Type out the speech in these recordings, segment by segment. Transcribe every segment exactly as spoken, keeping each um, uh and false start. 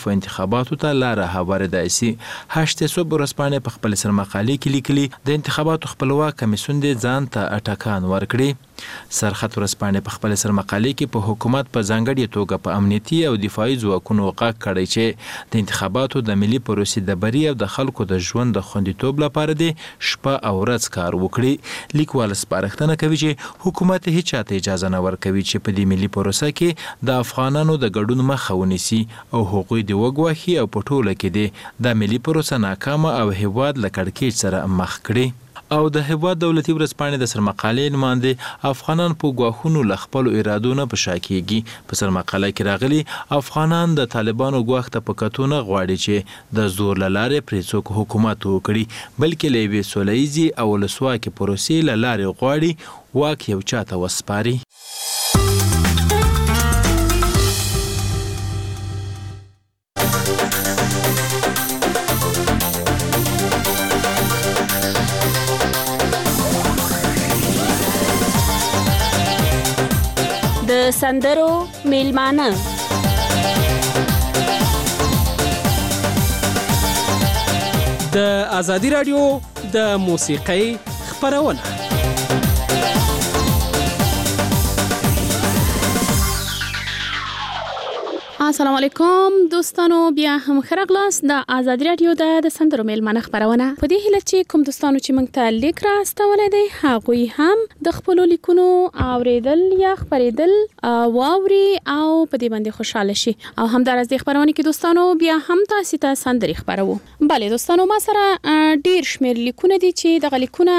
انتخاباتو ته لاره هوارېدای سي. هشت صبح ورځپاڼې په خپل سرمقالې کې لیکلي د انتخاباتو خپلواک کمیسیون دې ځان ته اټکان ورکړي. سرخط ورځپاڼې په خپل سرمقالې کې په حکومت په ځانګړې توګه په امنیتي او دفاعي ځواکونو غږ کړی چې د انتخاباتو د ملي پروسې د بري او د خلکو د ژوند د خوندیتوب لپاره دې شپه او ورځ کار وکړي. لیکوال سپارښتنه کوي چې حکومت هیڅ چاته اجازه نه ورکوي چې په دې ملي پروسه کې د افغانانو د ګډون مخه ونیسي او هغوی د وګواهي او په ټوله کې دې د ملي پروسه ناکامه او هیواد له کړکېچ سره مخ کړي. او د هیواد دولتي ورځپاڼې د سرمقالې نماینده افغانان په ګواښونو له خپلو ارادو نه په شا کیږي. په سرمقاله کې راغلي افغانان د طالبانو ګواښ ته په کتو نه غواړي چې د زور له لارې پرې څوک حکومت وکړي، بلکې له یوې سوله ییزې او ولسواکې پروسې له لارې غواړي واک یو چاته وسپاري. د سندرو میلمانه د ازادي رادیو د موسیقۍ خپرونه. السلام علیکم دوستانو، بیا هم خرغلاس د ازادي رادیو د سندرو میلمانه خبرونه. په دې هیله چې کوم دوستانو چې موږ ته لیک راستولای دي هغوی هم د خپل لیکونو اوریدل یا خبرېدل واوري او په دې باندې خوشاله شي. او همدارس د خبرونه کې دوستانو بیا هم تاسو ته سندري خبرو. بله دوستانو، ما سره ډیر شمیر لیکونه دي چې د لیکونه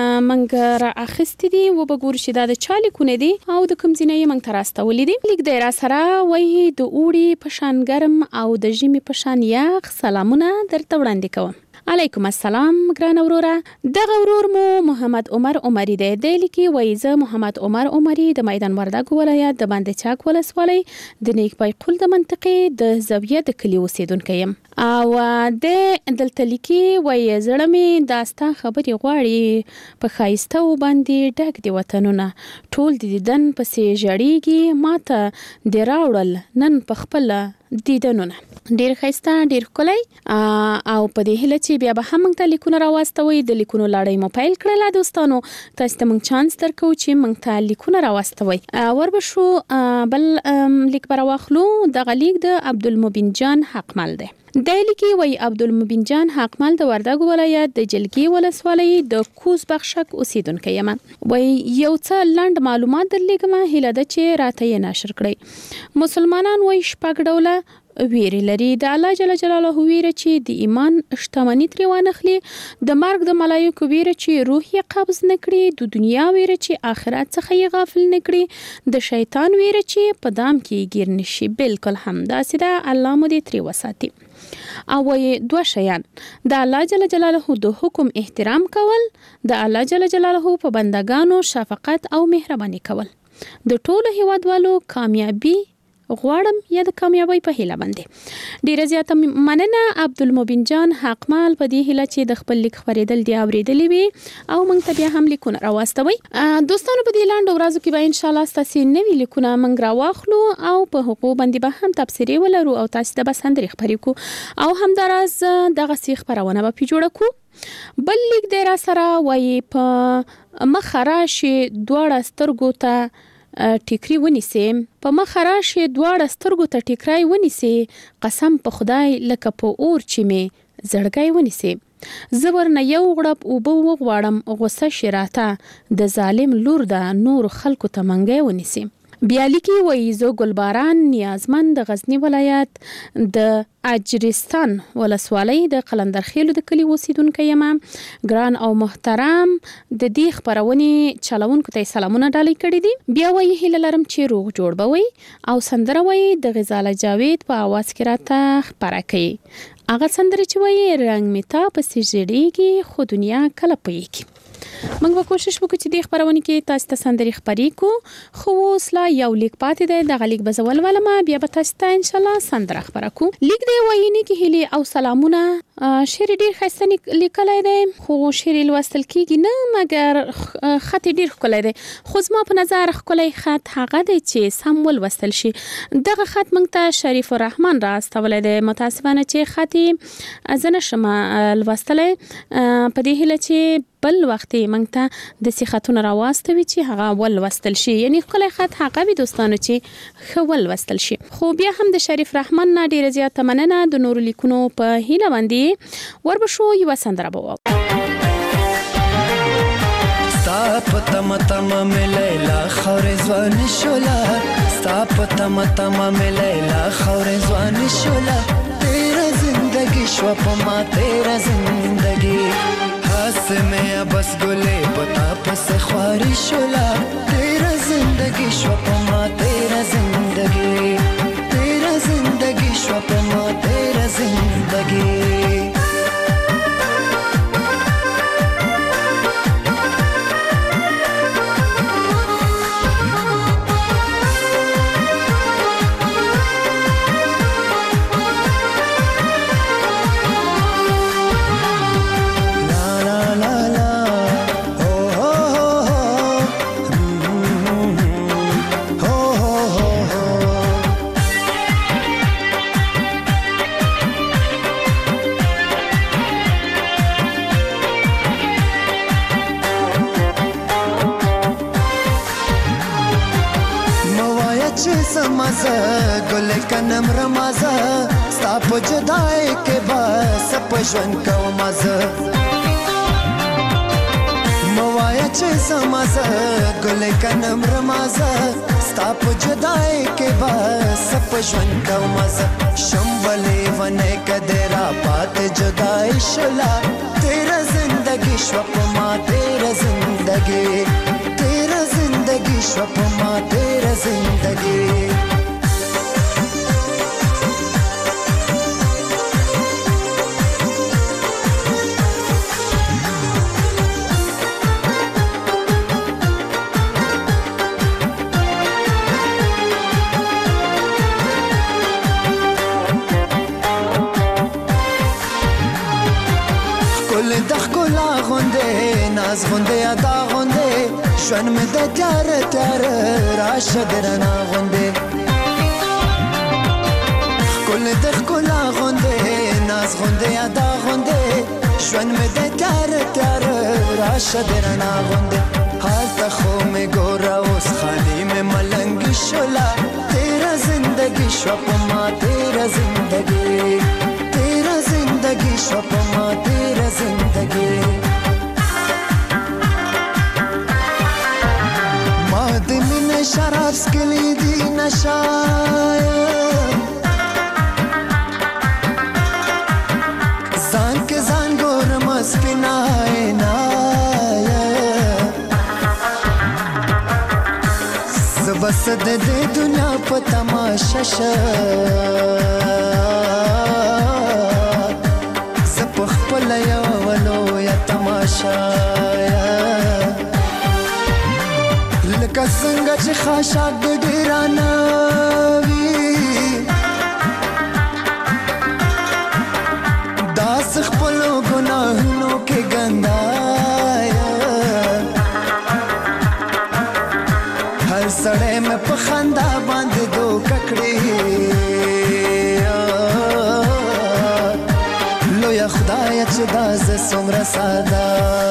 موږ را اخیستي دي و به ګورو چې دا د چا لیکونه دي او د کوم ځای موږ ته راستولې دي. لیک دی را سره وایي د اوړي په شان ګرم او د ژمي په شان یخ سلامونه درته وړاندې کوم. علیکم السلام ګران وروره. دغه ورور مو محمد عمر عمری دی. دی لیکي وایي زه محمد عمر عمری د میدان وردګ ولایت د باندې چاک ولسوالۍ د نیک بیقول د منطقې د زاویه د کلي اوسیدونکی یم. او د دلته لیکي وایي زړه مې داستا خبرې غواړي په ښایسته و باندې ډک دی وطنونه ټول د دیدن پسې ژړېږي ماته د راوړل نن په خپل دیدنونه. ډیر ښایسته، ډیر ښکلی. او په دې هیله چې بیا به هم موږ ته لیکونه راواستوئ. د لیکونو لړۍ مو پیل کړله دوستانو. تاسو ته موږ چانس درکوو چې موږ ته لیکونه راواستوئ. وربشو بل لیک به راواخلو. دغه لیک د عبدالمبین جان حقمل دی. دی لیکي وایي عبدالمبین جان حقمل د وردګ ولایت د جلګي ولسوالۍ د کوز بخشک اوسیدونکی یم. وایي یو څه لنډ معلومات درلیږم، هیله ده چې راته یې نشر کړئ. مسلمانان وایي شپږ ډوله ویرې لري. د الله جل جلاله ویره چې د ایمان شتمني ترې وانخلي، د مرګ د ملایکو ویره چې روح یې قبض نه کړي، د دنیا ویره چې آخرت څخه یې غافل نه کړي، د شیطان ویره چې په دام کې گیر نشي. بالکل همداسې ده، الله مو دې ترې وساتي. او وایي دوه شیان: د الله جل جلاله د حکم احترام کول، د الله جل جلاله په بندگانو شفقت او مهرباني کول. د ټولو هیوادوالو کامیابی غواړم یا د کامیابی په هیله باندې. ډیره زیاته مننه عبدالمبین جان حقمل په دې هیله چې د خپل لیک خبرېدل دی اوریدلی وي او موږ ته بیا هم لیکونه راواستوئ. دوستانو په دې لاندو ورځو کې به ان شاء الله ستاسو نوي لیکونه موږ راواخلو او په هغو باندې به هم تبصرې ولرو او تاسو ته به سندرې خپرې کړو او همداراز دغسې خپرونه به پرې جوړه کړو. بل لیک دی را سره وایي په مخه راشي دواړه سترګو ته ټیکری ونیسي، په مخه راشي دواړه سترګو ته ټیکری ونیسي، قسم په خدای لکه په اور چې مې زړګی ونیسي. زه ورنه یو غړپ اوبه وغواړم غوسه شي راته د ظالم لور ده نور خلکو ته منګی ونیسي. بیا لیکي وایي زه ګلباران نیازمن د غزنی ولایت د اجرستان ولسوالۍ د قلندرخیلو د کلي اوسیدونکی یم. ګران او محترم د دې خپرونې چلونکو ته سلامونه ډالۍ کړي دي. بیا وایي هیله لرم چې روغ جوړ به وئ او سندره وایي د غزاله جاوید په اواز کې راته خپره کوي. هغه سندره چې وایي رنګ مې تا پسې ژړېږي خو دنیا کله پوهېږي. موږ به کوشش وکړو چې د خبرونه کې تاسو ته سندري خبرې کو خو اوس لا یو لیک پاتې دی دغه لیک به زه ولولم بیا به تاسو ته ان شاء الله سندره خبره کوم. لیک دی وایي کې هلي او سلامونه. شعر ډیر ښایسته لیکلی دی خو شعر لوستل کیږي نه مګر خط ډیر ښکلی دی خو زما په نظر ښکلی خط هغه دی چې سم ولوستل شي. دغه خط موږ ته شریف الرحمن را استولی دی. متاسفانه چې خط یې زه نشم لوستلی په دې هیله چې بل وخت موږ ته د صحتونه راواستوي چې هغه ولوستل شي یعنی ښکلی خط هغه وي دوستانو چې ښه ولوستل شي. خو بیا هم د شریف رحمان نه ډیره زیاته مننه. د نورو لیکونو په هیله باندې وربشو یوه سندره به واورو. ستا په تمه تمه مې لیلا خاورې ځواني شوله ستا په تمه تمه مې لیلا خاورې ځواني شوله تیره زندگی شوه په ما تیره زندگی هست میں بس گلے پتا پس خواری شولا تیرا زندگی شو پما تیرا زندگی تیرا زندگی شو پما تیرا زندگی मजा गुल कनम रमाजा स्ता په جدای کې بس په ژوند کو مزه موایا چې سمزه ګل کنم رمازه ستا په جدای کې بس په ژوند کو مزه شمبلې ونه کدرا پات جدای شلا تیرا زندگی شو په ما تیرا زندگی تیرا زندگی شو په ما تیرا زندگی ناز غنده ادا غنده شون می د تیار تیار راشه درنا غنده کل د خلا غنده ناز غنده ادا غنده شون می د تیار تیار راشه درنا غنده حال تخو می ګورا اوس خالی می ملنګ شولا تیرا زندگی شو پما تیرا زندگی تیرا زندگی شو پما تیرا زندگی شراب سکلی دی نشایا زان کے زان گورم سپنائے نایا زبس دے دے دنیا پا تماشا شا زپخ پلیا ولو یا تماشا لکه څنګه چې خاشاک د ډیرانه وي داس خپلو ګناهونو کې ګندایا هر سړی مې په خندا باندې دوکه کړې لویه خدایه چې دا زه څومره ساده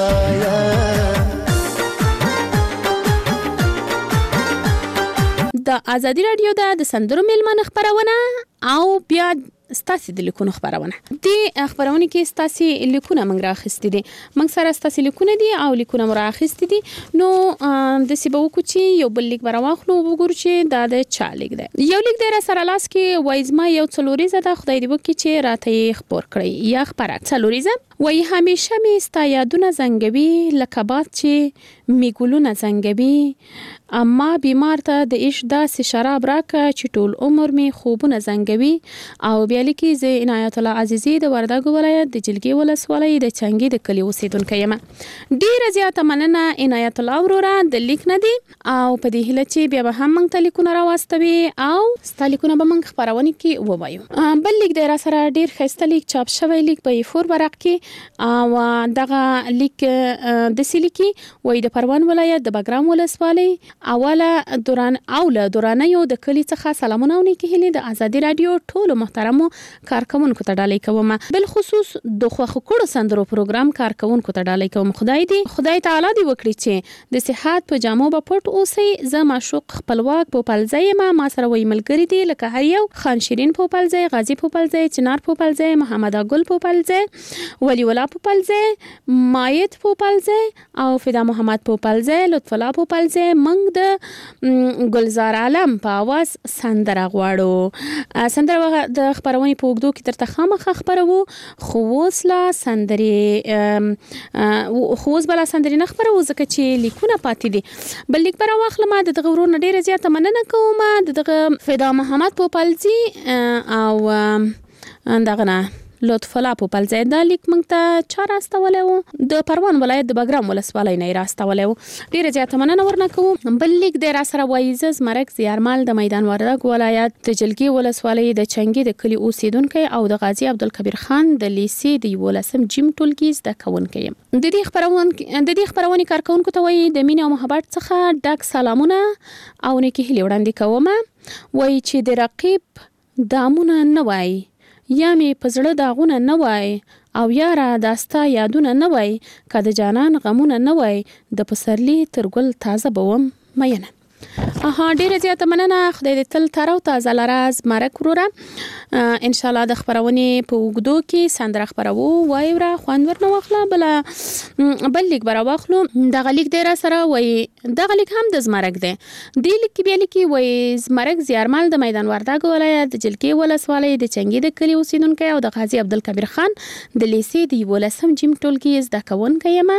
د ازادي رادیو د سندرو میلمنه خبرونه او بیا ستاسو د لیکونو خبرونه دي خبرونه کې ستاسو لیکونه موږ راخستې دي موږ سره ستاسو لیکونه دي او لیکونه موږ راخستې دي نو د سیبو کوچی یو بل لیک براواخلو وګورو چې دا د چا لیک دی یو لیک دی را سره لاس کې وایزما یو څلوريزه د خدای دی وکي چې راته خبر کړی یا خبره څلوريزه وای همیشه می ستا یادونه زنګوي لکه باد چې می ګلونه زنګوي اما بیمار ته د عشق داسې شراب راکه چې ټول عمر می خوبونه زنګوي. او بیا لیکي زه عنایت الله عزیزی د وردګو ولایت د جلګي ولسوالۍ د چنګي د کلی اوسیدونکې یم. ډیره زیاته مننه عنایت الله وروره د لیک نه دی او په دې هیله چې بیا به هم موږ ته لیکونه راواستوي او ستا لیکونه به موږ خپرونې کې ووایو. بل لیک دی را سره ډیر ښایسته لیک چاپ شوی لیک په فور ورق کې او دغه لیک د سلیکي وای د پروان ولایت د بګرام ولسوالۍ اوله دوران اوله دورانیو د کلی څخه سلامونه او نیکی هیلې د ازادي رادیو ټولو محترمو کارکونکو ته ډالۍ کوم. بل خصوص د خوخ کړو سندرو پروګرام کارکونکو ته ډالۍ کوم. خدای دې خدای تعالی دې وکړي چې د صحت په جامو به پټ اوسئ. زه معشوق خپلواک پوپلځي ما ما سره وای ملګری دی لکه هر یو خان شیرین پوپلځي غازی پوپلځي چنار پوپلځي محمد اګل پوپلځي ولی ولا پوپلځي مایت پوپلځي او فدا محمد پوپلځي لطف الله پوپلځي منګ د ګلزار عالم په आवाज سندره غواړو. سندره د خبرونې په وګدو کې ترته خامخ خبرو خو وسلا سندري خو وس بل سندري نه خبرو ځکه چې لیکونه پاتې دي. بل لیک پر واخله ما د غورونه ډیره زیاته مننه کوم د فدا محمد پوپلځي او دغه نه لطف الله پوپلځي دا لیک موږ ته چا راستولې وو د پروان ولایت د بګرام ولسوالۍ نه راستولې وو. ډیره زیاته مننه ورنه کوم. بل لیک د را سره وایي زز مرګ زیارمال د میدان وردګ ولایت د جلګي ولسوالۍ د چنګي د کلی اوسیدونکو او د غازی عبدالکبیر خان د لیسې د ولسم جیم ټولګي د کونکو یم. د دې خبرون د دې خبرونې کارکونکو ته وایي د مینې او محبت څخه ډک سلامونه او نیکی هیلې وړاندې کوم. وایي چې د رقیب دامونه نه وای یا می پزړه داغونه نه وای او یاره داستا یادونه نه وای که د جانان غمونه نه وای د پسرلی ترګل تازه بوم مینه. اها ډیره زیاته مننه. خدای دې تل تر او تازه لراز مرک وروره. ان شاء الله د خبرونې په وګدو کې سندره خبرو وای را خوان ورنه واخله. بل بل لیک برا واخلو دغه لیک ډیره سره وای دغه لیک هم د زمرک دی. د لیک کې بیا لیکي وای زمرک زیارمال د میدان وردګ ولایت د جلګي ولسوالۍ د چنګي د کلی اوسیدونکو او د غازی عبدالکبیر خان د لیسې د ولسم جیم ټولګي زده کوونکو یم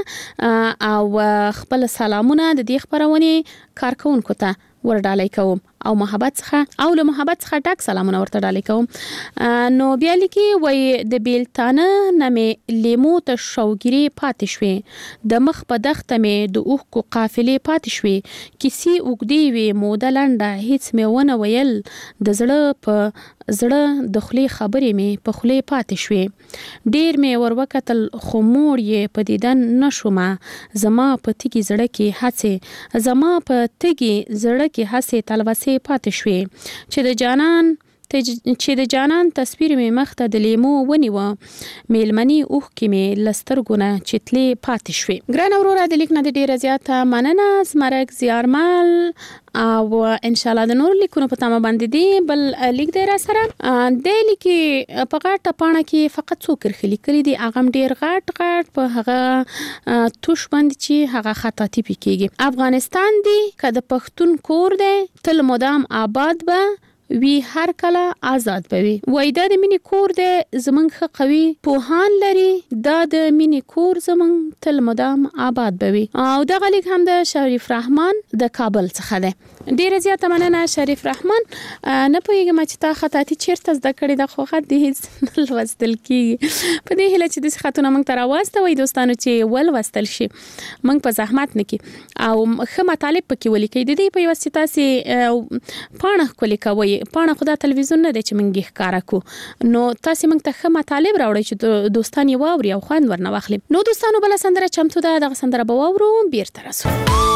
او خپل سلامونه د دې خبرونې کارکونکو ته ورډالۍ کوم او محبت څخه او له محبت څخه ډک سلامونه ورته ډالۍ کوم. نو بیا لیکي وای د بیلتانه نمې لیمو ته شوګری پاتې شوې د مخ په دښته مې د اوښ کو قافلې پاتې شوې کیسې وګدي وي موده لنډه هیڅ مې ونه ویل د زړه په زړه د خولې خبرې مې په خولې پاتې شوې ډیر مې ور وکتل خو موړ یې په دیدن نشوم زما په تګي زړه کې هڅه زما په تګي زړه کې هڅه تلوسه پاتې شوې چې د جانان چې د جانان تصویر مې مخته د لیمو ونیو میلمنی اوخ کې مې لسترګونه چتلې پاتې شوې. ګران اورورا د لیک نه د ډیره زیاته مننه. زمرک زیارمال او ان شاء الله د نور لیکونو په تمه باندې دی. بل لیک دی را سره د لیکي په غاټه پاڼه کې فقط څو کرخلي کړي دي اغم ډیر غاټ غاټ په هغه توش باندې چې هغه خطاطي پکېږي. افغانستان دی که د پښتون کور دی تل مدام آباد به وی هر کله آزاد بوي. وای دا د مینی کور د زمنګ خ قوي پوهان لري دا د مینی کور زمنګ تل مدام آباد بوي. او دا غلیک هم د شریف رحمان د کابل څخه ده. ډیره زیاته مننه شریف رحمان. نه پوهیږم چې تا خطاطي چیرته زده کړې ده خو خط دې ولوستل کیږي. په دې هله چې د خطونه موږ ته راوستوي دوستانو چې ولوستل شي موږ په زحمت نه کی او خه مطالب پکې ولیکي د دې په واسطه سي پاڼه کولی کوي پاڼه خدا تلویزیون نه دی چې منګي ښکارا کو. نو تاسو موږ ته خه مطالب راوړی چې دوستان یې واوري او خوند ورنه واخلي. نو دوستانو بل سندره چمتو ده دغه سندره به واورو بیرته راسو.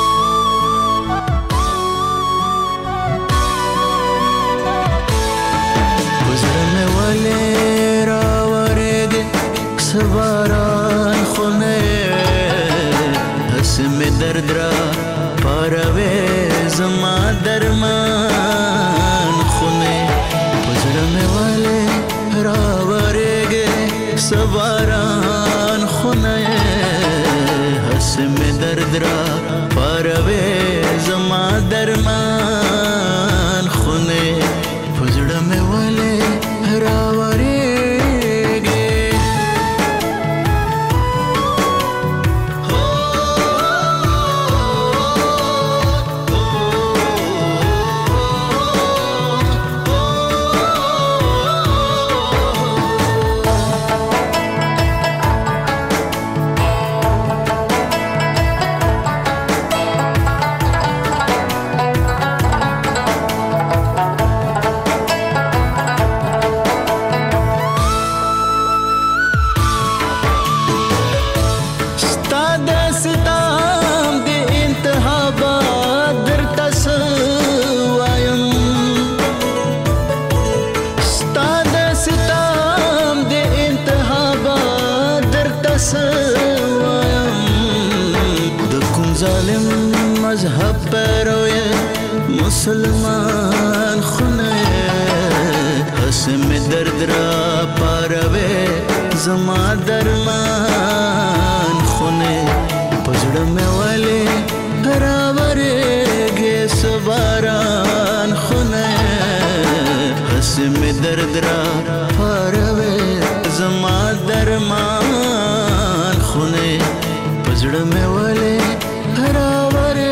گذرم ولی را ورد سواران خونه حسم درد را پاروی زما درمان سواران خونه حسم درد را پاروی زما درمان خونه پزړه مې ولې راوړېږي سوایم د کوم ظالم مذهب پیرو مسلمان خونه حسم درد را پاروے زما درمان خونه پزړه مې والے راورې گے سباران خونه حسم درد را پاروے زما درمان خونه پزړه مې والے راورې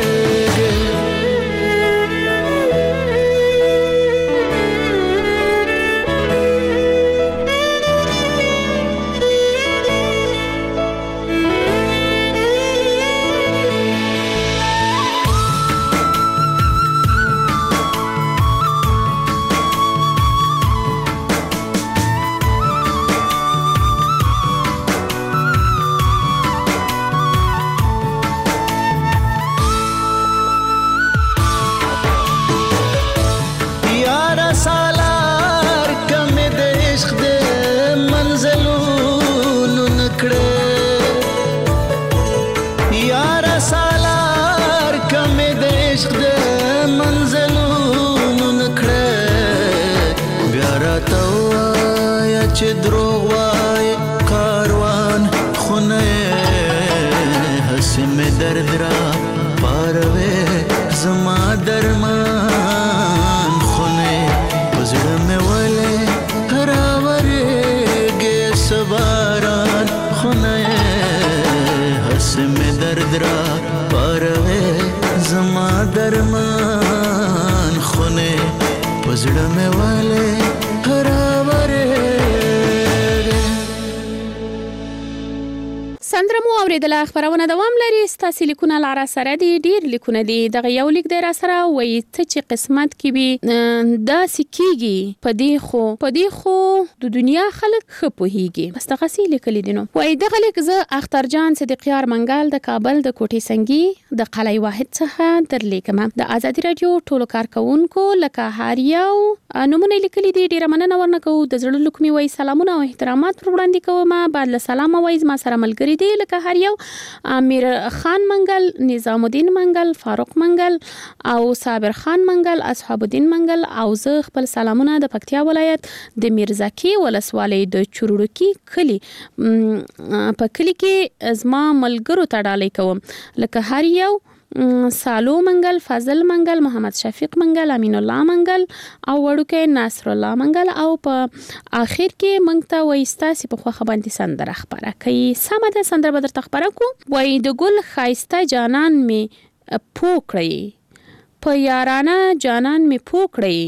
چې دروغ وای کاروان خونه حسم درد را پاروے زما درمان خونه پزړه مې ولې راورې گے سباران خونه حسم درد را پاروے زما درمان خونه پزړه مې ولې سندره مو اوریدله. خبرونه دوام لري. ستاسو لیکونه لاره سره دي، ډیر لیکونه دي. دغه یو لیک دی را سره وایي ته چې قسمت کې وي داسې کېږي په دې خو په دې خو د دنیا خلک ښه پوهېږي. بس دغسې لیکلي دي. نو وایي دغه لیک زه اخترجان صدیقیار منګل د کابل د کوټې سنګي د قلعه واحد څخه درلیږم. د ازادي راډیو ټولو کارکوونکو لکه هر یو نومونه لیکلي دي. ډیره مننه ورنه کوو. د زړه له کومې وایي سلامونه او احترامات پر وړاندې کوم. بعد له سلامه وایي زما سره ملګري دي لکه هر یو امیر خان منګل، نظام الدین منګل، فاروق منګل او صابر خان منګل، اصحاب الدین منګل او زه خپل سلامونه د پکتیا ولایت د میرزاکي ولسوالۍ د چورړوکي کلی په کلی کې زما ملګرو ته ډالۍ کوم لکه هر یو سالو منګل، فضل منګل، محمد شفیق منګل، امین الله منګل او وړوکی ناصر الله منګل او په اخر کې موږ ته وایي ستاسې په خوښه باندې سندره خپره کوي. سمه ده، سندره به درته خپره کړو. وایي د ګل ښایسته جانان مې پوه کړئ، په یارانه جانان مې پوه کړئ،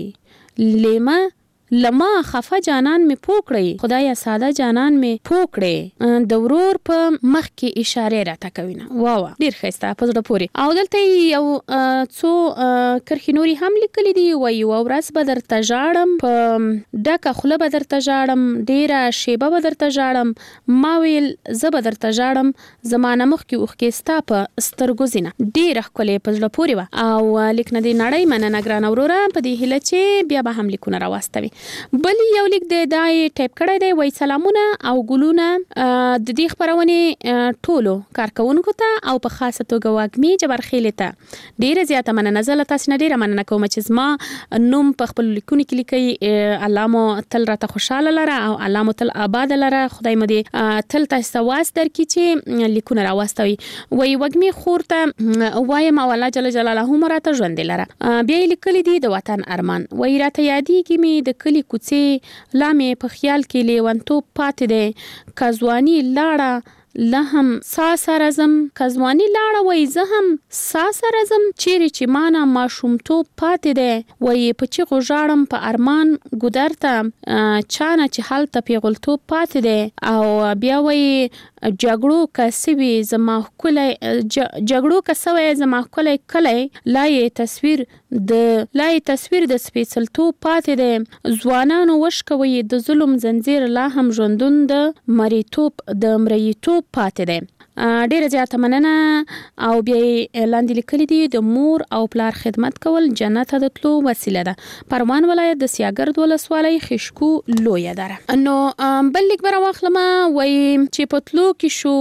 لیمه لما خفه جانان می پوکړی، خدایا ساده جانان می پوکړی، د ورور په مخ کې اشاره راته کوي. واو ډیر ښایسته په زړه پورې. او دلته یو څو کرښې نورې هم لیکلي دي. وایي یوه ورځ به درته ژاړم، په ډکه خوله به درته ژاړم، ډیره شیبه به درته ژاړم، ما ویل زه به درته ژاړم، زما نه مخکې اوښکې ستا په سترګو ځینه. ډیره ښکلې په زړه پورې وه. او لیک نه دی نړۍ مننه ګرانه وروره په دې هیله چې بیا به هم لیکونه راواستوي. بل یو لیک دی دا یې ټایپ کړی دی. وایي سلامونه او ګلونه د دې خپرونې ټولو کارکوونکو ته او په خاصه توګه واګمي جبرخیلې ته ډیره زیاته مننه. زه له تاسې نه ډیره مننه کوم چې زما نوم په خپلو لیکونو کې لیکئ. الله مو تل راته خوشحاله لره او الله مو تل آباده لره. خدای مو دې تل تاسو ته واس درکړي چې لیکونه راواستوي. وایي وګمي خور ته وایم او الله جل جلاله مو راته ژوندې لره. بیا یې لیکلي دي د وطن ارمان. وایي راته یادېږي مې د کلي کوڅې لا مې په خیال کې لیونتوب پاتې دی، که ځواني لاړه له هم سا سره ځم، که ځواني لاړه وایي زه هم سا سره ځم، چیرې چې مانه ماشومتوب پاتې دی. وایي په چیغو ژاړم په ارمان ګودر ته، چانه چې هلته پیغلتوب پاتې دی. او بیا وایي جګړو که سوي زما ښکلی جګړو که سوی زما ښکلی کلی، لا یې تصویر د لا یې تصویر د سپېڅلتوب پاتې دی. ځوانانو وشکوي د ظلم زنځیر، لا هم ژوندون د مریتوب د مریتوب پاتې دی. ډیره زیاته مننه. او بیا لاندې لیکلي دي د مور او پلار خدمت کول جنت ته د تلو وسیله ده. پروان ولایت د سیاګرد ولسوالۍ خشکو لویه دره. نو بل لیک بر واخلم وای چې پتلو کې شو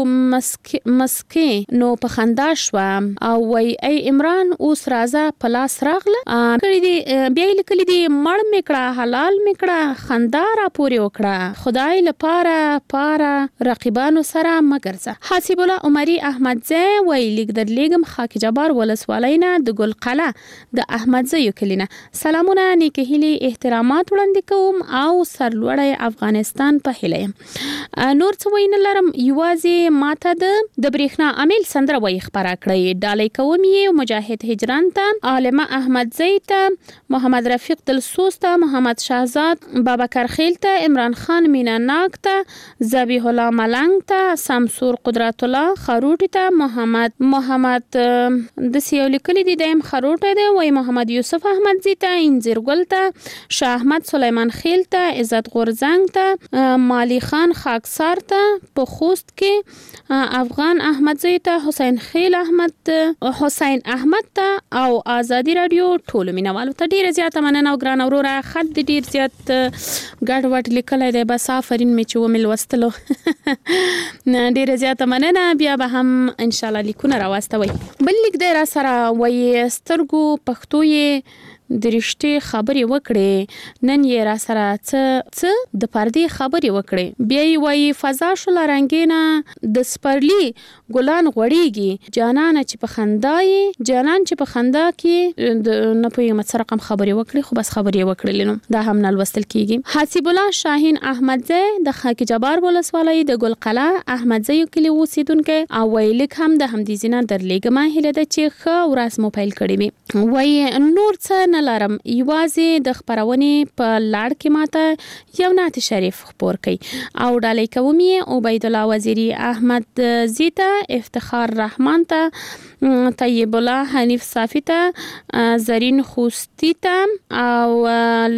مسکې نو په خندا شو او وای ای عمران اوس راځه پلاس راغله کړي دي. بیا لیکلي دي مړ میکړه حلال میکړه خندا را پورې وکړه خدای لپاره پاره رقیبانو سره مګرځه. حسیب الله عمری احمدزی وای لیک در لیګم خاک جبار ولسوالۍ نه د ګل قلعه د احمدزی کلینه سلامونه نیکه هیلي احترامات وړاندې کوم او سرلوړی افغانستان په هیله یم. نور څه وین لرم یوازې ماته د د برېښنا عامل سندره وای خبره کړی ډالۍ کوم یې مجاهد هجران ته عالمه احمدزی ته محمد رفیق دلسوز ته محمد شهزاد بابکر خیل ته عمران خان مینا ناک ته ذبیح الله ملنګ ته سمسور قدرت الله خروټی ته محمد محمد د سیول کلی دی دیم خروټی دی وای محمد یوسف احمدزی ته انځر ګل ته شاه احمد سلیمان خیل ته عزت غورزنګ ته مالی خان خاکسار ته په خوست کې افغان احمدزی ته حسین خیل احمد حسین احمد ته او ازادي رادیو ټول مینوالو ته ډیره زیاته مننه. او ګران وروره خط ډیر زیات ګډ وډ لیکلای دی بس آفرین می چې ومل وستلو ډیره زیاته مننه. بیا به هم ان شاء الله لیکونه راوستوي. بل لیک دی را سره وای سترګو پښتو یې د رښتې خبرې وکړې نن یې را سره څه څه د پردې خبرې وکړې. بیا یې وایي فضا شوله رنګینه د سپرلي ګلان غوړېږي جانانه چې په خندا یې جانان چې په خندا کې نه پوهېږم څه رقم خبرې وکړې خو بس خبرې یې وکړلې نو دا هم نه لوستل کېږي. حسیب الله شاهین احمدزی د خاک جبار ولسوالۍ د ګل قلعه احمدزی کلي اوسېدونکی او وایي لیک هم د همدې ځای نه درلیږمه هیله ده چې ښه ورځ مو پیل کړې وي. وایي نور څه لرم یوازې د خبرونې په لاړ کې ماته یو نعت شریف خپور کړي او ډالۍ کوم یې عبید الله وزیری احمد زیتا افتخار رحمان ته طیب الله حنیف صافی ته زرین خوستی ته او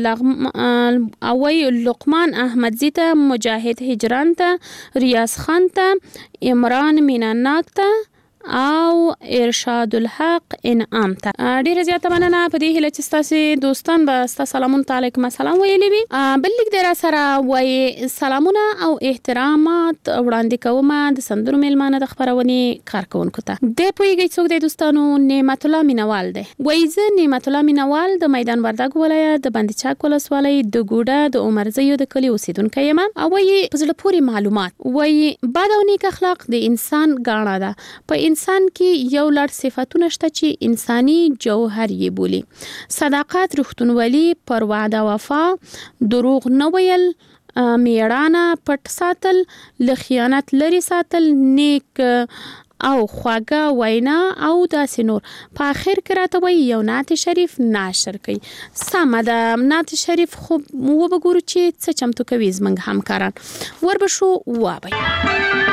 اوی لقمان احمد زیتا مجاهد هجران ته ریاض خان ته عمران میناناک ته او ارشاد الحق انعام ته ډیره زیاته مننه. په دې هیله چې ستاسو دوستان به ستاسو سلامون علیکم السلام ویلي وي. بل لیک در سره وای سلامونه او احترامات وړاندې کوم د سندرو میلمانه د خبرونې کارکونکو ته. د پویږي څوک د دوستانو نعمت الله مینوال دی. وای زه نعمت الله مینوال د میدان وردګ ولایت د بندچاک ولسوالۍ د ګوډه د عمرزیو د کلی اوسیدونکی یم. او وای په زړه پورې معلومات وای بد او نیک اخلاق د انسان ګاڼه ده. په انسان کې یو لړ صفاتونه شته چې انساني جوهر یې بولي. صداقت، رښتونولي، پر وعده وفا، دروغ نه ویل، میړانه، پټ ساتل، له خیانت لري ساتل، نیک او خواږه وینا او داسې نور. په اخر کې راته وایي یو نعت شریف ناشر کوي. سمه ده نعت شریف خو وبګورو چې څه چمتو کوي زموږ همکاران. وربشو وابئ.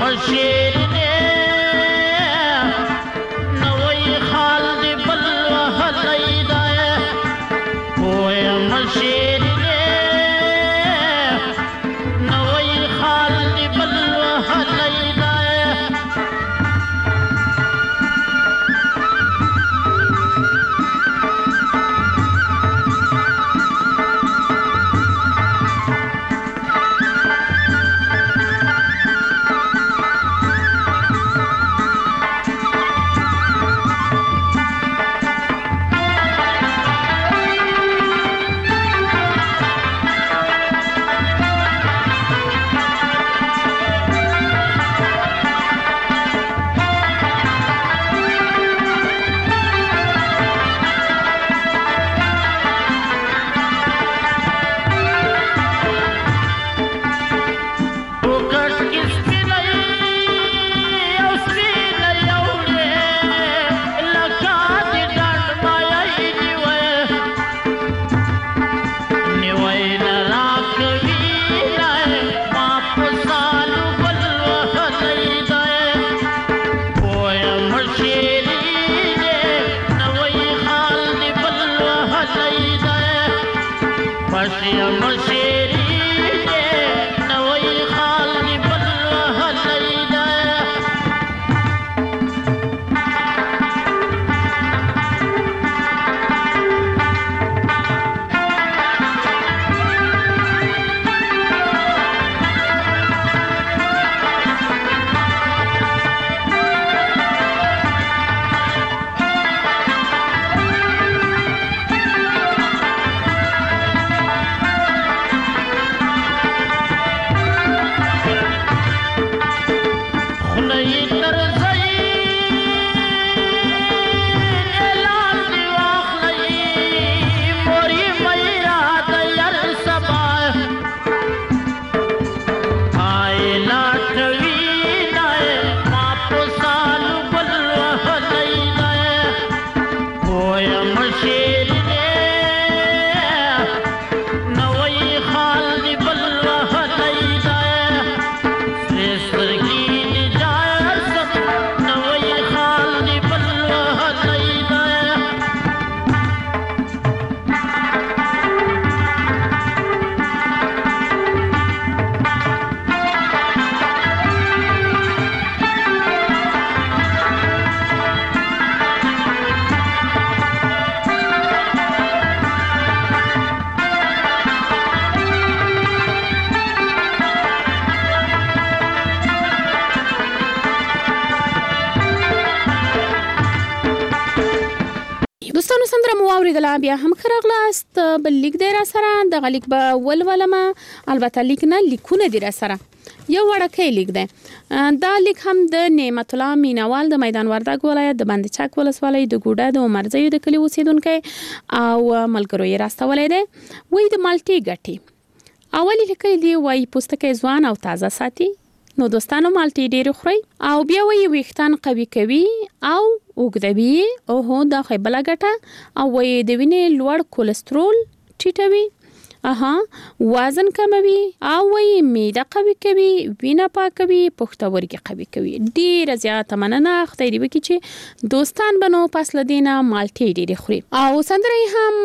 اوریدله بیا هم ښه راغلاست. بل لیک دی را سره، دغه لیک به ولولمه، البته لیک نه لیکونه دي را سره. یو وړکی لیک دی. دا لیک هم د نعمت الله مینوال د میدان وردګ ولایت د بند چک ولسوالۍ د ګوډه د عمرزیو د کلي اوسیدونکی او ملګرو یې راستولی دی. وایي د مالټې ګټې. اول یې لیکلی دی، وایي پوستکی ځوان او تازه ساتي. نو دوستانو مالټې ډېرې خورئ. او بیا وایي ویښتان قوي کوي او اوږدوي. اوهو دا خو بله ګټه. او وایي د وینې لوړ کولسترول ټیټوي. اها وزن کموي. او وایي معده قوي کوي، وینه پاکوي، پښتورګي قوي کوي. ډېره زیاته مننه. خدای دې وکړي چې دوستان به نو پس له دې نه مالټې ډېرې خوري. او سندره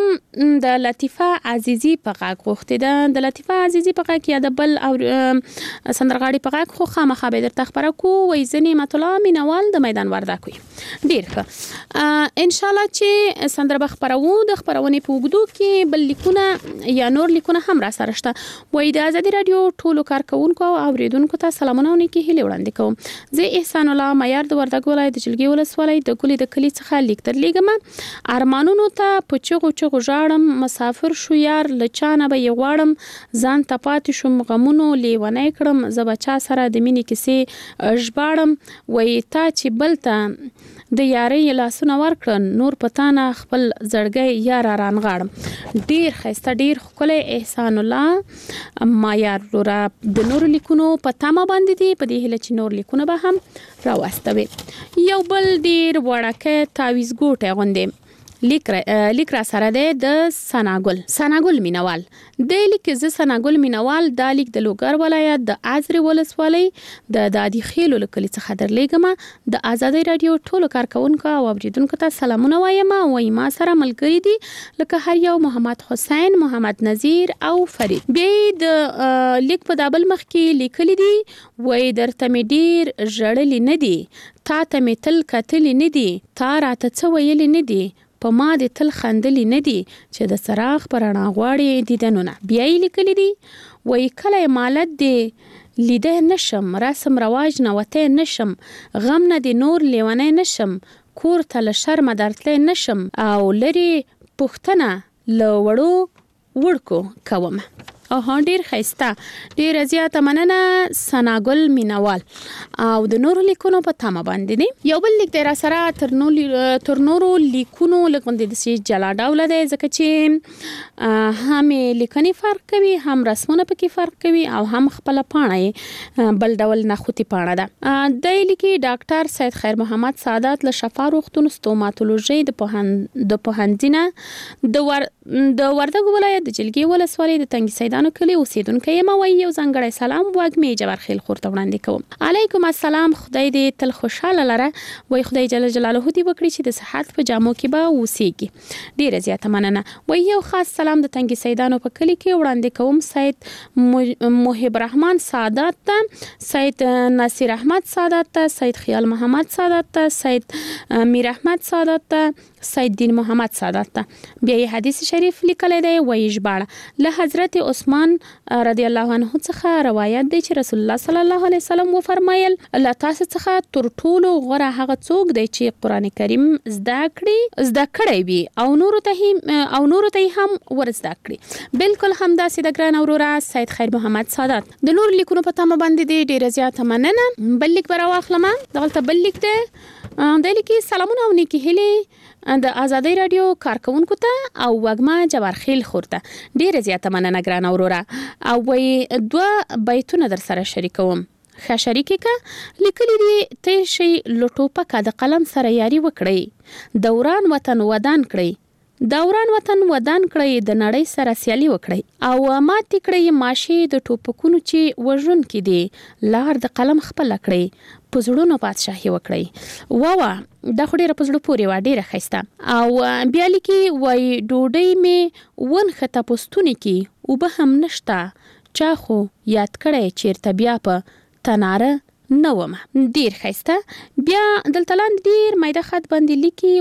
هم د لطیفه عزیزي په غږ غوښتې ده. د لطیفه عزیزي په غږ یا د بل او سندرغاړي په غږ خو خامخا به درته خپره کو. وایي زه نعمت الله مینوال د میدان وردګ وي. ډېر ښه. انشاءالله چې سندره به خپروو. د خپرونې په اوږدو کې بل لیکونه یا نور لیکونه هم را سره شته. وایي د ازادي راډیو ټولو کارکونکو او اوریدونکو ته سلامونه او نیکې هیلې وړاندې کوم. زه احسان الله معیار د وردګ ولایت د جلګې ولسوالۍ د ګلې د کلي څخه لیک درلیږم. ارمانونو ته په چغو چغو ژاړم، مسافر شو یار له چا نه به یې غواړم، ځان ته پاتې شوم غمونو لیونی کړم، زه به چا سره د مینې کیسې ژباړم. وایي تا چې بل ته د یارۍ لاسونه ورکړن، نور په تا نه خپل زړګی یار رانغاړم. ډېر ښایسته، ډېر ښکلی احسان الله معیار لورا. د نور لیکونو په تمه باندې دي، په دې هیله چې نور لیکونه به هم راواستوي. یو بل ډېر وړکی تعویض ګوټی غوندې لیک لیک را سره ده د سناګل سناګل مینوال د لیک ز سناګل مینوال د لیک د لوګر ولایت د ازري ولسوالۍ د دادی خیلو لکلي څخه درلېګم د آزادۍ رادیو ټولو کارکونکو او اوریدونکو ته سلامونه وایم او ما سره ملګری دي لکه هر یو محمد حسین محمد نذیر او فرید به د لیک په دابل مخ کې لیکلي دي وای درته مې ډیر ژړلې نه دي تا ته مې تل کتلې نه دي تا راته څه ویلې نه دي په ما د تل خندلې نه دي چې د سراغ پر رڼا غواړي دیدنونه بیا یې لیکلي دي وای کله مالت دی لیده نشم رسم رواج نه وته نشم غم نه دی نور لیونه نشم کور ته له شرم درتلې نشم او لري پښتنه لوړو وړکو کوم او ډیر خسته ډیر زیاته مننه سناګل مینوال او د نورو لیکونو په تمه باندې دي یو بل لیک در سره تر نو تر نورو لیکونو لکه د سي جلا ډول ده ځکه چې هم لیکنی فرق کوي هم رسمونه پکې فرق کوي او هم خپل پاڼه بل ډول نخوتي پاڼه ده د لیکي ډاکټر سید خیر محمد سعادت له شفا روغتون ستوماتولوژي د پوهن د پوهنځینه د ور د وردګ ولایت د جلګي ولسوالۍ د تنګ سیدان نو کلی اوسیدونکو یم وای یو ځانګړی سلام واګمې جبر خیل خورته وړاندې کوم علیکم السلام خدای دې تل خوشاله لره وای خدای جل جلاله دې وکړي چې د صحت په جامو کې به اوسېږي ډیره زیاته مننه وای یو خاص سلام د تنګ سیدانو په کلی کې وړاندې کوم سید محب رحمان سعادت ته سید ناصر احمد سعادت ته سید خیال محمد سعادت ته سید میر احمد سعادت ته سید دین محمد سعادت ته بیا یې حدیث شریف لیکلی دی وای ژباړه له حضرت عثمان رضی الله عنه څخه روایت دی چې رسول الله صلی الله علیه وسلم و فرمایل الله تاسو څخه تر ټولو غوره هغه څوک دی چې قران کریم زده کړي زده کړی وي او نور ته او نور ته هم ورزده کړي بالکل همداسې د ګران اورورا سید خیر محمد سعادت د نور لیکونو په تمه باندې دی ډیره زیاته مننه بل لیک برا واخلم دغلته بل لیک دی د لیکي سلامونه او نیکی هلي د آزادۍ رادیو کارکونکو ته او وګما جبر خیل خورته ډیره زیاته مننه ګران اورورا او وای دوه بیتونه در سره شریکوم ښه شریکه کا لیکلي دي ته شي لټوپکه د قلم سره یاري وکړي دوران وطن ودان کړي دوران وطن ودان کړي د نړۍ سره سیالي وکړي او مات کړي ماشي د ټوپکونو چې وژن کې دي لار د قلم خپل کړي پزړونو بادشاہي وکړي واوا د خډيره پزړو پوري وا ډیره خسته او بیا لیکي وای ډوډۍ می ون خته پستونی کی او به هم نشتا چا خو یاد کړي چیرته بیا په تناره نوم ډیر خسته بیا دلته لاندې ډیر مایده خط باندې لیکي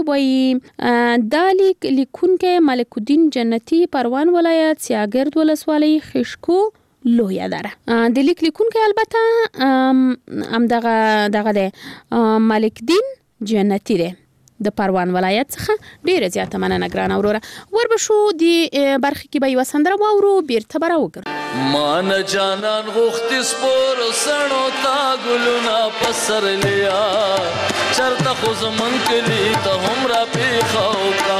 وای د لیک لیکونکو ملک الدین جنتی پروان ولایت سیاګرد ولسوالۍ خشکو لویا دره د لیک لیکونکو البته ام دغه دغه د ملک الدین جنتی ده د پروان ولایت څخه ډیره زیاته مننه ګران اورورا وربشو دی برخه کې به وسندره واورو بیرته برا وګر مان جانان غوخت سپور سنو تا ګلونا پسر لیا چرته خو زمن کلی ته همرا پی خاو کا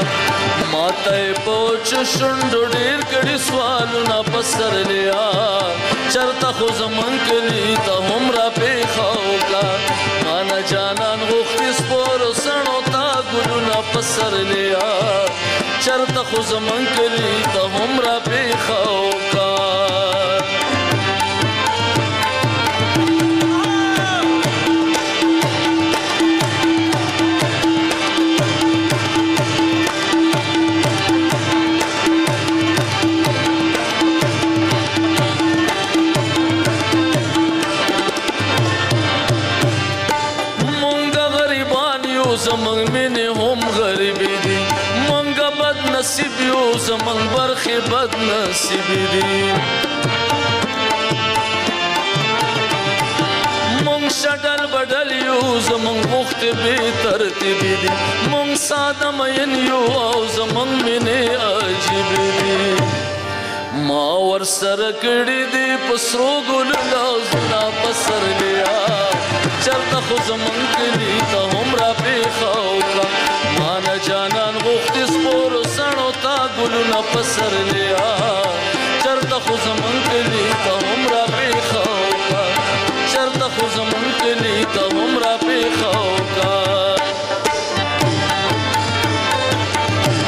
ماته پوچ شوند ډیر کړي سوالونه پسر لیا چرته خو زمن کلی ته همرا پی خاو کا مان جانان غوخت سپور سنو تا ګلونا پسر لیا چرته خو زمن کلی ته همرا پی خاو کا زمنگ مینه هم غریبی دی منگا بد نصیبی و زمنگ برخی بد نصیبی دی منگ شدل بدل یو زمنگ وقت بی ترتیبی دی منگ ساده مین یو او زمنگ مینه عجیبی دی ما ور سر کڑی دی پسرو گل لازنا پسر لیا چرته خو زمون کلی ته همرا پیخاو کا مان جانان غوخت سپور سنو تا ګلونه پسر لیا چرته خو زمون کلی ته همرا پیخاو کا چرته خو زمون کلی ته همرا پیخاو کا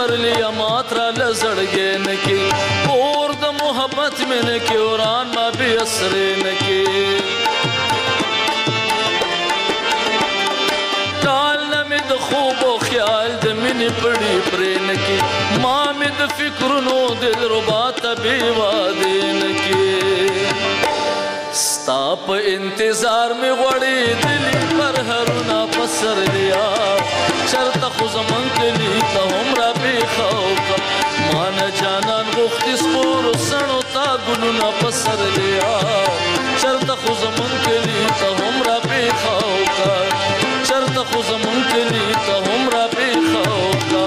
پسر لیا ماترا لزڑگے نکی اور دا محبت میں نکی اوران ما بھی اسرے نکی ٹالنا میں دا خوب و خیال دا منی پڑی پرے نکی ماں میں دا فکر نو دل رباتا بے وادے نکی ستا پا انتظار میں غوڑی دلی پر ہرنا پسر لیا چرتا خوزمان کلی تا ہمرا بے خوکا مانا جانان غختی سپور سنو تا گلونا پسر لیا چرتا خوزمان کلی تا ہمرا بے خوکا چرتا خوزمان کلی تا ہمرا بے خوکا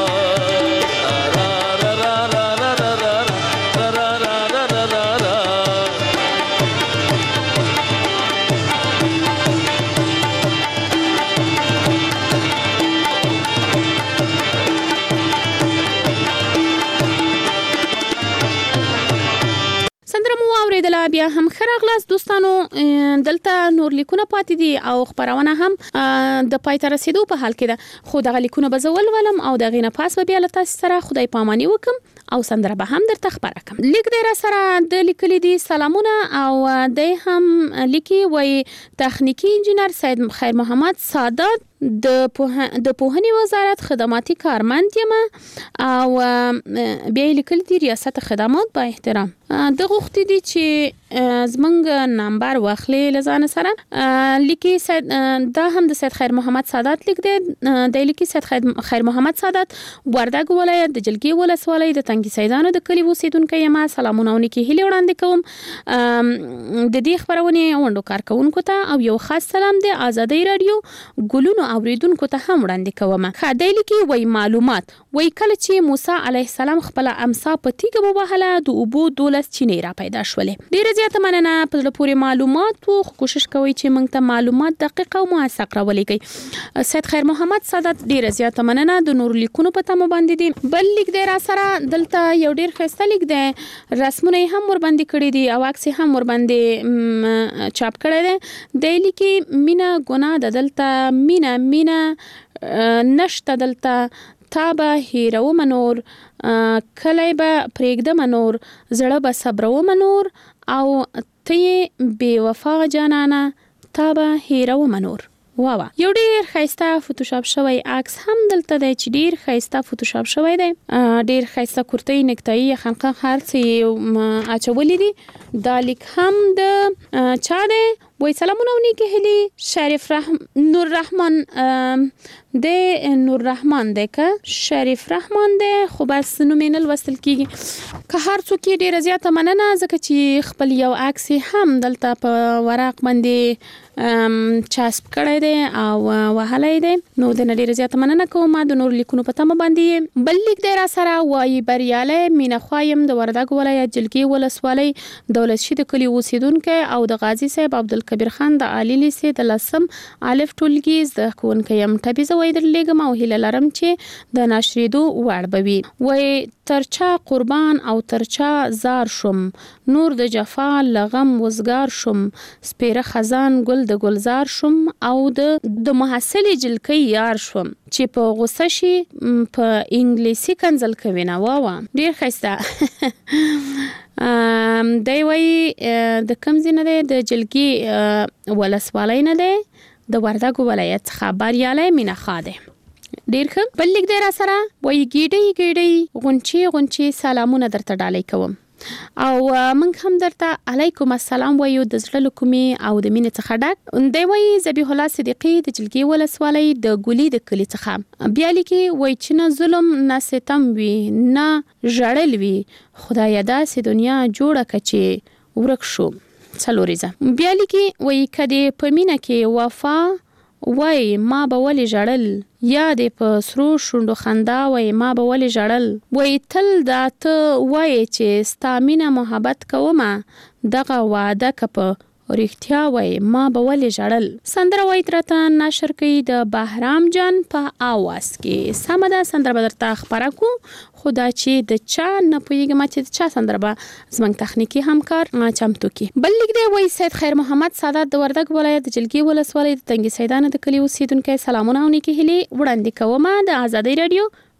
بیا هم خراغلاس دوستانو دلته نور لیکونه پاتې دي او خبرونه هم د پای ته رسیدو په حال کې ده خو دغه لیکونه به زول ولم او دغه نه پاس به بیا له تاسو سره خدای پاماني وکم او سندره به هم درته خبره کوم لیک دی را سره د لیکلي دي سلامونه او د هم لیکي وای تخنیکی انجینر سید خیر محمد سادات د د پوهنې وزارت خدماتي کارمند یم او بیا لیکل دي ریاست خدمات با احترام د غوښتي دي چې زمنګ نمبر واخلې لزان سره لیکي دا هم د سید خیر محمد سادات لیک دی د لیکي سید خیر محمد سادات وردګ ولایت د جلګي ولسوالۍ د تنګي سیدانو د کلی اوسیدونکو یم سلامونه ونکي هلي وړاندې کوم د دې خبرونه وندو کارکونکو ته او یو خاص سلام دی آزادۍ رادیو ګلونو اوریدونکو ته هم وړاندې کوم خدای لیکي وای معلومات وای کله چې موسی علیه السلام خپل امسا پتیګه وبهله د ابو دولس چینه را پیدا شولې ډیر زیاته مننه په پوره معلومات او کوشش کوي چې موږ ته معلومات دقیق او موثق راولېږي سید خیر محمد سادات ډیر زیاته مننه د نور لیکونو په تمه باندې دي بل لیک دی را سره دلته یو ډیر ښه لیک دی رسمونه هم ور باندې کړی دي او عکس هم ور باندې چاپ کړی دی د لیکي مینا ګناه د دلته مینا مینا نشته دلته تا به هیرو منور کلی به پریږده منور زړه به صبرو منور او ته بی وفا جانانه تا به هیرو منور واوا یو ډیر خیسته فوتوشاپ شوی عکس هم دلته دی چې ډیر خیسته فوتوشاپ شوی دی ډیر خیسته کورتۍ نکتایي خنقه خرڅ اچولې دي دا لیک هم د چا دی وای سلامونه ونیکه هلی شریف رحم نور رحمان د نور رحمان دی که شریف رحمان دی خو بس نومینل وصل کیږي که هر څوک ډیر زیاته مننه ځکه چې خپل یو عکس هم دلته په ورق باندې چاسپ کړی دی او وهلای دی نو د ډیر زیاته مننه کوم د نور لیکونو په تمه باندې بل لیک دی را سره وای بریاله مینا خوایم د وردګ ولایت جلګي ولسوالۍ دولت شي د کلی اوسیدونکو او د غازی صاحب عبدالکبیر خان د عالی لیسې د لسم الف ټولګي زده کوونکی یم تبیزه وای در لګم او هیله لرم چې د ناشریدو وړ بوي وای ترچا قربان او ترچا زار شم نور د جفا لغم وزګار شم سپیره خزان ګل د ګلزار شم او د د محصل جلکی یار شم چې په غوسه شي په انګلیسي کنزل کوي نه واوا ډیر خسته دی وای د کم زینه دی د جلګي ولسوالۍ نه دی د وردګ ولایت خبرياله مینا خاده ډیر ښه بل لیک دی را سره وای ګیډي ګیډي غونچي غونچي سلامونه درته ډالۍ کوم او موږ هم درته علیکم السلام وایو د زړه لکومي او د مینې څخه ډک دی وای ذبیح الله صدیقی د جلګي ولسوالۍ د ګولي د کلی څخه بیا لیکي وای چې نه ظلم نه ستم وي نه ژړل وي خدای داسې دنیا جوړه کچې ورک شو څلوريزه بیا لیکي وای کدي په مینه کې وفا وای ما به ولې ژړل یا دې په سرو شونډو خندا وای ما به ولې ژړل وای تل دا ته وای چې ستا مینه محبت کومه دغه وعده که په رښتیا وای ما به ولې ژړل سندره وای ترته نشر کوي د بهرام جان په आवाज کې سمه ده سندره به درته خبره کو خدا چې د چا نه پوهیږم چې چا سندره به زمنګ تخنیکی همکار چمتو کی بل لیک دی وای سید خیر محمد سادات د وردګ ولایت د جلګي ولسوالۍ د تنګي سیدانو د کلی اوسیدونکو سلامونه ونکي هلي وړاندې کومه د آزادۍ رادیو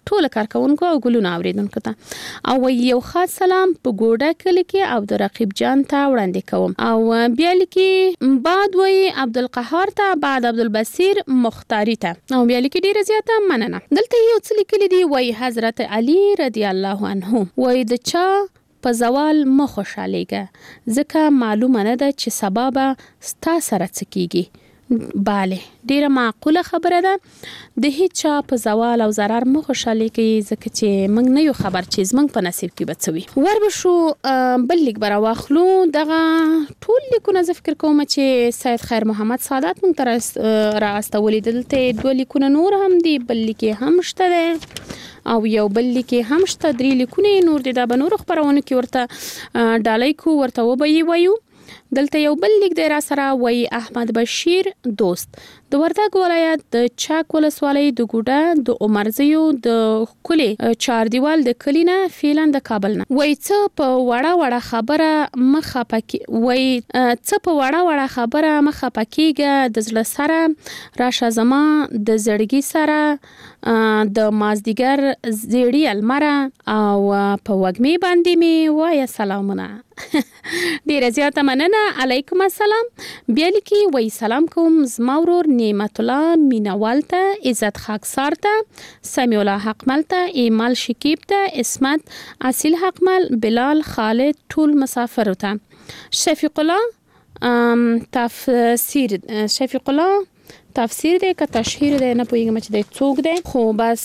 ټول کارکونکو او ګلونو اوریدونکو ته. او یو خاص سلام په ګوډه کلی کې عبدالرقیب جان ته وړاندې کوم. او بیا لیکي بعد وی عبدالقهار ته، بعد عبدالبصیر مختاری ته، او بیا لیکي ډیره زیاته مننه. دلته یو څه لیکلي دي، وی حضرت علی رضی الله عنه وی د چا په زوال مه خوشحالیږه ځکه معلومه نه ده چې سبا به ستا سره څه کیږي. بله ډیره معقوله خبره ده، د هیڅ چا په زوال او ضرر مه خوشحالیږئ ځکه چې موږ نه یو خبر چې زموږ په نصیب کې به څه وي. ور به شو بل لیک به راواخلو. دغه ټول لیکونه زه فکر کوم چې سید خیر محمد سادات موږ ته را استولي. دلته دوه لیکونه نور هم دي، بل لیک هم شته ده او یو بل لیک هم شته، درې لیکونه نور دي. دا به نور خبرونه کې ورته ډالۍ کو، ورته وبې وایو. دلته یو بل لیک دی را سره، وی احمد بشیر دوست د وردګ ولایت د چاک ولسوالۍ د ګوډه د عمرزیو د کلی چار دیوال د کلینه فعلن د کابل نه. وی څه په وړه وړه خبره مخه پکې وی څه په وړه وړه خبره مخه پکېګه د زړه سره راشه زما د زړګي سره د مازدیګر زیړی المره او په وګمې باندې می وای سلامونه. ډیره زیاته مننه. علیکم السلام. بیا لیکي وی سلام کوم زما ورور نعمت الله مینوال ته، عزت خاکسار ته، سمیع الله حقمل ته، ایمال شکیب ته، اسمت اصیل حقمل، بلال خالد، ټول مسافر ته، شفیق الله تفسیر شفیق الله تفسیر دی که تشهیر دی نه پوهیږم چې دی څوک دی، خو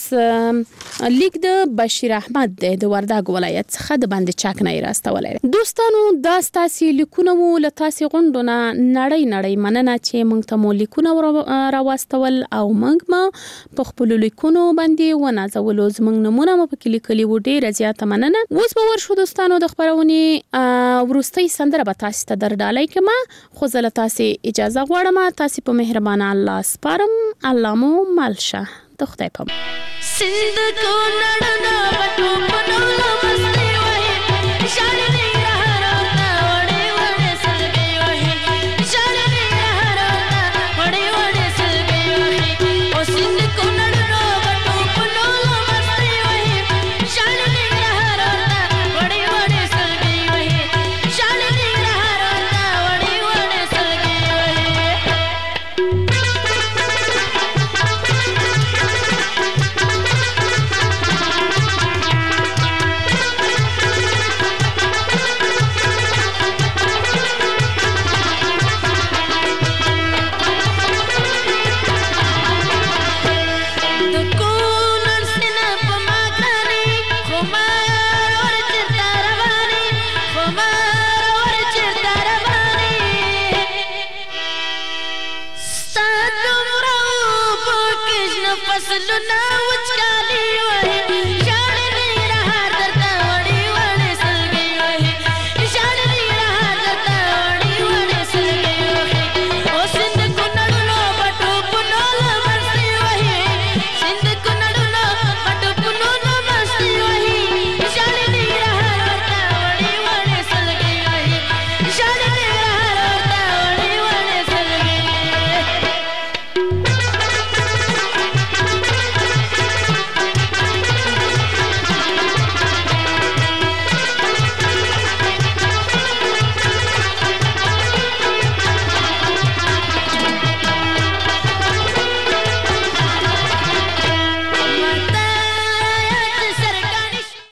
بس لیک د بشیر احمد دی د وردګ ولایت څخه د باندې چاک نه راستولی. دوستانو دا ستاسې لیکونه وو له تاسې غونډو نه نړۍ نړۍ مننه چې موږ ته مو لیکونه راواستول او موږ ما په خپلو لیکونو باندې ونازولو. زموږ نمونه مو پکې لیکلي وو. ډېره زیاته مننه. اوس به ورشو دوستانو د خپرونې وروستۍ سندره به تاسې ته در ډالۍ کړمه، خو زه له تاسې اجازه غواړم. تاسې په مهربانه الله سپارم. الله مو مل شه. د خدای په امان. سند کو نړنا بټو